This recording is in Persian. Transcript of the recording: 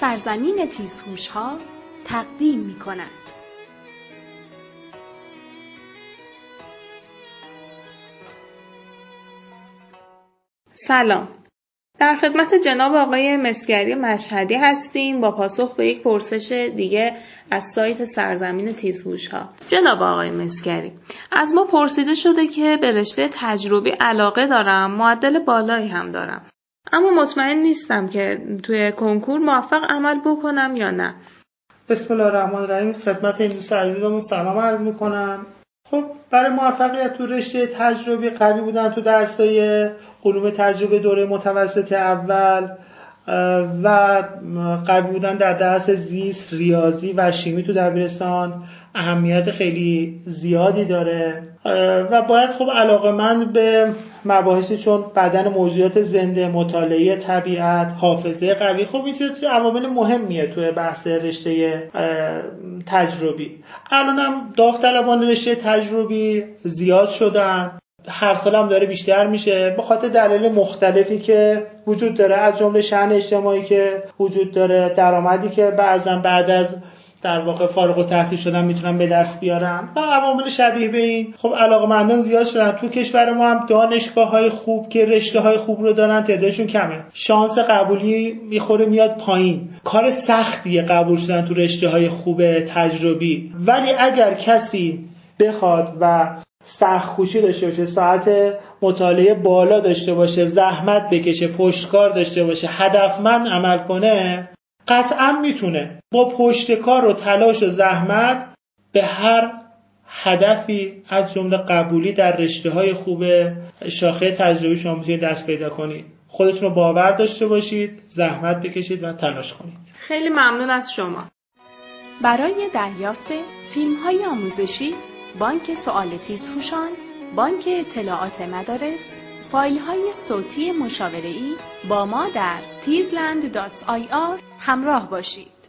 سرزمین تیزهوش‌ها تقدیم می‌کند. سلام. در خدمت جناب آقای مسگری مشهدی هستیم با پاسخ به یک پرسش دیگه از سایت سرزمین تیزهوش‌ها. جناب آقای مسگری، از ما پرسیده شده که به رشته تجربی علاقه دارم، معدل بالایی هم دارم. اما مطمئن نیستم که توی کنکور موفق عمل بکنم یا نه. بسم الله الرحمن الرحیم. خدمت این دوست عزیزمون سلام عرض میکنم. خب برای موفقیت تو رشته تجربی قوی بودن تو درسای علوم تجربه دوره متوسط اول و قوی بودن در درس زیست، ریاضی و شیمی تو دبیرستان اهمیت خیلی زیادی داره و باید خب علاقه‌مند به مباحثی چون بدن موجودات زنده، مطالعه طبیعت، حافظه قوی، خب این چیز عوامل مهمیه توی بحث رشته تجربی. الانم داوطلبان رشته تجربی زیاد شدن، هر سال هم داره بیشتر میشه به خاطر دلایل مختلفی که وجود داره، از جمله شأن اجتماعی که وجود داره، درآمدی که بعضا بعد از در واقع فارغ التحصیل شدن میتونن به دست بیارن و عوامل شبیه به این. خب علاقه‌مندان زیاد شدن. تو کشور ما هم دانشگاه‌های خوب که رشته‌های خوب رو دارن تعدادشون کمه. شانس قبولی میخوره میاد پایین. کار سختیه قبول شدن تو رشته‌های خوب تجربی. ولی اگر کسی بخواد و سخت‌کوشی داشته باشه، ساعت مطالعه بالا داشته باشه، زحمت بکشه، پشتکار داشته باشه، هدفمند عمل کنه، قطعا میتونه با پشتکار و تلاش و زحمت به هر هدفی از جمله قبولی در رشته‌های خوب شاخه تجربی شما میتونید دست پیدا کنید. خودتون رو باور داشته باشید، زحمت بکشید و تلاش کنید. خیلی ممنون از شما. برای دریافت فیلم‌های آموزشی، بانک سوال تیزهوشان، بانک اطلاعات مدارس، فایل‌های صوتی مشاوره‌ای با ما در tizland.ir همراه باشید.